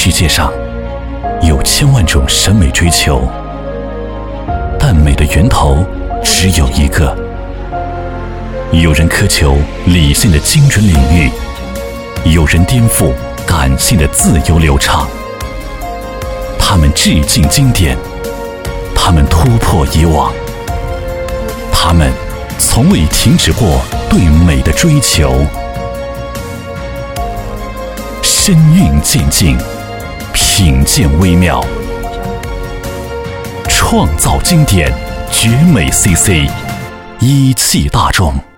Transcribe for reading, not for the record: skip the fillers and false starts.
世界上有千万种审美追求，但美的源头只有一个。有人苛求理性的精准领域，有人颠覆感性的自由流畅。他们致敬经典，他们突破以往，他们从未停止过对美的追求。身韵渐进，品鉴微妙，创造经典，绝美 CC， 一汽大众。